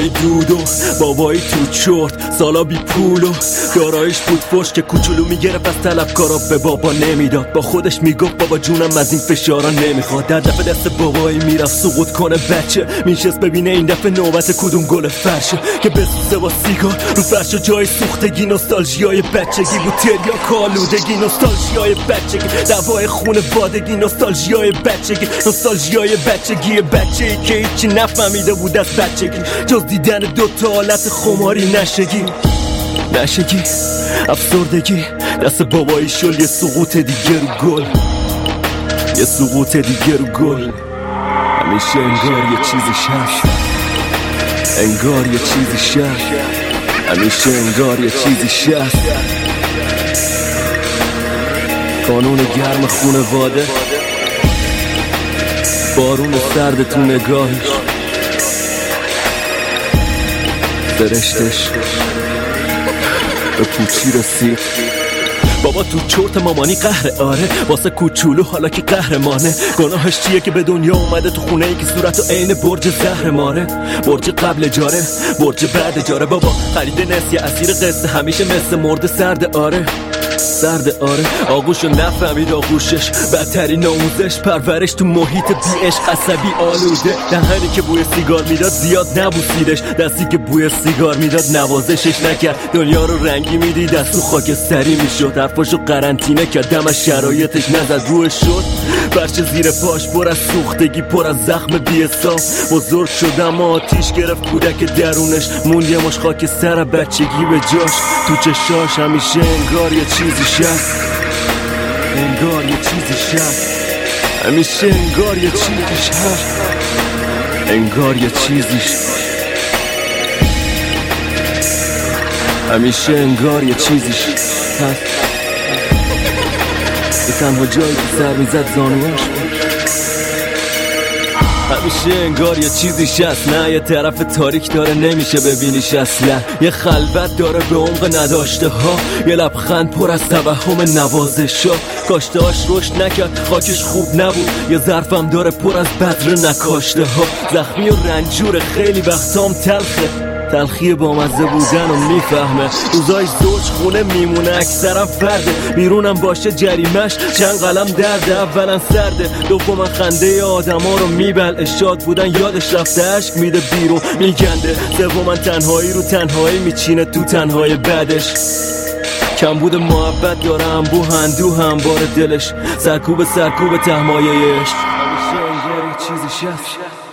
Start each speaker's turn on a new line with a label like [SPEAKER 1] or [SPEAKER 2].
[SPEAKER 1] مامانی دودو بابایی تو چرت سالا بی پولو دارایش بود فش که کوچولو میگرفت از طلبکارا به بابا نمیداد. با خودش میگفت بابا جونم از این فشارا نمیخواد. در دفعه دست بابایی میرفت سقوط کنه بچه میشست ببینه این دفعه نوبت کدوم گل فرشه که بسوزه با سیگار رو فرش جای سوختگی. نوستالژیای بچگی بود تریاک آلودگی، نوستالژیای بچگی دوای خونه بادگی، نوستالژیای بچگی، نوستالژیای بچگی بچه‌ای که هیچی نفهمیده بود از بچگی جز دیدن دوتا حالت خماری نشگی افسردگی. دست بابایی شل یه سقوط دیگه رو گل، یه سقوط دیگه رو گل. همیشه انگار یه چیزی هست، انگار یه چیزی هست، همیشه انگار یه چیزی هست. قانون گرم خونواده، بارون سرد تو نگاهش، فرشتش به پوچی رسید. بابا تو چرت مامانی قهره آره واسه کوچولو حالا که قهرمانه. گناهش چیه که به دنیا اومده تو خونه ای که صورتو عین برج زهر ماره، برج قبل جاره برج بعد جاره. بابا خرید نسیه اسیر قصه همیشه مثل مرد سرد آره آغوشو نفهمید آغوشش بدترین آموزش پرورش تو محیط بی عشق عصبی آلوده. دهنی که بوی سیگار میداد زیاد نبوسیدش، دستی که بوی سیگار میداد نوازشش نکرد. دنیا رو رنگی میدید از تو خاکستری میشد، حرفاشو قرنطینه کرد دم از شرایطش نزد روش شد. برچه زیر پاش پر از سوختگی پر از زخم بی حساب. بزرگ شد اما آتیش گرفت کودک درونش، موند یه مش خاکستر بچگی به جاش. تو چشاش همیشه انگار یه چیزی هست، انگار یه چیزی هست، همیشه انگار یه چیزی هست، انگار یه چیزی همیشه انگار یه چیزی هست. به تنها جایی که سر میزد زانوش همیشه انگار یه چیزیش هست. نه یه طرف تاریک داره نمیشه ببینیش اصلا، یه خلوت داره به عمق نداشته ها، یه لبخند پر از توهم نوازش ها. کاشته هاش رشد نکرد خاکش خوب نبود، یه ظرفم داره پر از بذر نکاشته ها. زخمی و رنجور خیلی وقتام تلخی با مزه بودن و میفهمه. روزای زوج خونه میمونه اکثرم فرده، بیرونم باشه جریمش چند قلم درده. اولا سرده، دوما خنده آدم ها رو میبل، شاد بودن یادش رفته عشق میده بیرون میگنده. سوما تنهایی رو تنهایی میچینه تو تنهای بعدش. کمبود محبت داره هندو همبار دلش، سرکوب تهمایه عشق. همیشه انگار یه چیزی هست،